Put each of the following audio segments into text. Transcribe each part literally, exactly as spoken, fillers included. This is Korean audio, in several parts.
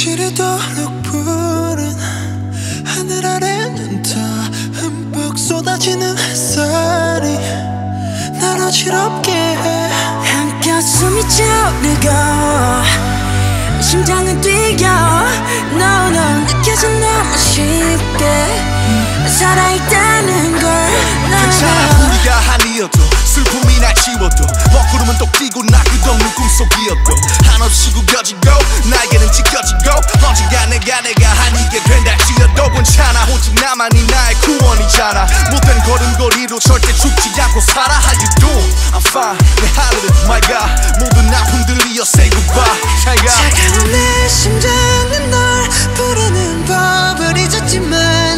지르도록 푸른 하늘 아래는 더 흠뻑 쏟아지는 햇살이 날 어지럽게 해. 한껏 숨이 차오르고 심장은 뛰어. No no 느껴져 너무 쉽게 살아있다는 걸. 괜찮아 우리가 아니어도 슬픔이 날 지워도 먹구름은 또 끼고 나 끝없는 꿈속이었도 한없이 구겨지고 나에게는 지켜지고 언젠가 내가 내가 아니게 된다지어도 괜찮아 오직 나만이 나의 구원이잖아. 못된 걸음걸이로 절대 죽지 않고 살아. How you doing? I'm fine. 내 하루는 my god 모든 아픔들이여 say goodbye. 차가운 내 심장은 널 부르는 법을 잊었지만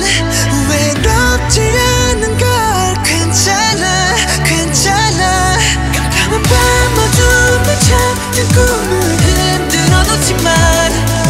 외롭지 않는 걸. 괜찮아 괜찮아. 깜깜한 밤 어둠에 잠든 꿈을 흔들어 놓지만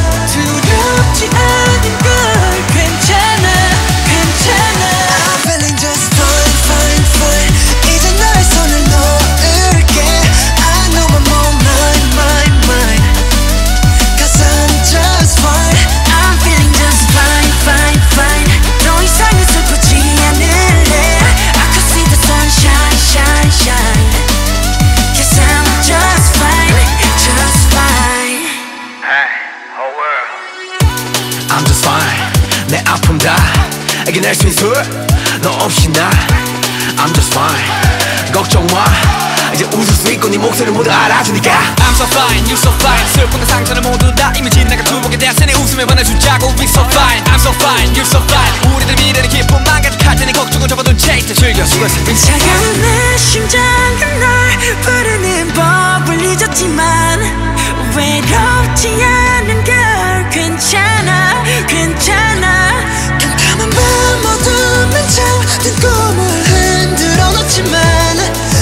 두렵지 않은 걸. 괜찮아 괜찮아. I'm feeling just fine fine fine. 이제 너의 손을 놓을게. I know I'm on mine mine mine. Cause I'm just fine. I'm feeling just fine fine fine. 더 이상은 슬프지 않을래. I could see the sunshine shine shine. Cause I'm just fine just fine. Hey, whole world. I'm just fine. 내 아픔 다 이겨낼 수 있어 너 없이 나. I'm just fine. 걱정 마 이제 웃을 수 있고 네 목소리를 모두 알아주니까. I'm so fine, you so fine. 슬픔과 상처를 모두 다 이미 지나가 두목에 대한 내 웃음에 반해주자고. We so fine, I'm so fine, you so fine. 우리들 미래는 기쁨만 가득할 테니 걱정은 접어둔 채 이제 즐겨 수고했어. 차가운 내 심장은 널 부르는 법을 잊었지만 외롭지 않은 걸. 괜찮아 괜찮아. 깜깜한 밤 어둠에 잠든 꿈을 흔들어 놓지만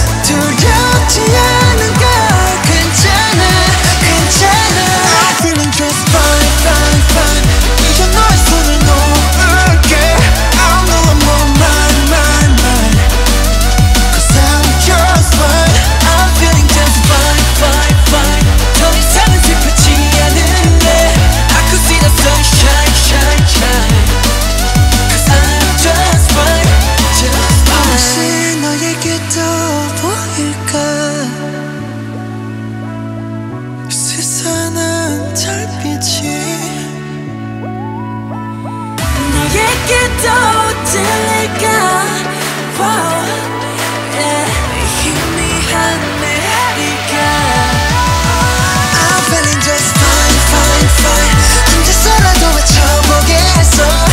두렵지 않은 걸. 괜찮아 괜찮아. I'm feeling just fine fine fine. 이제 너의 손을 놓을게. I know I'm on mine mine mine. Cause I'm just fine. I'm feeling just fine fine fine. 더 이상은 슬프지 않을래. I could see the sunshine shine shine. Cause I'm just fine just fine. 혹시 너에게도 보일까 세상은 달빛이. 너에게도 들릴까. Wow, yeah. 희미한 내리가. I'm feeling just fine fine fine. 혼자서라도 외쳐보겠어.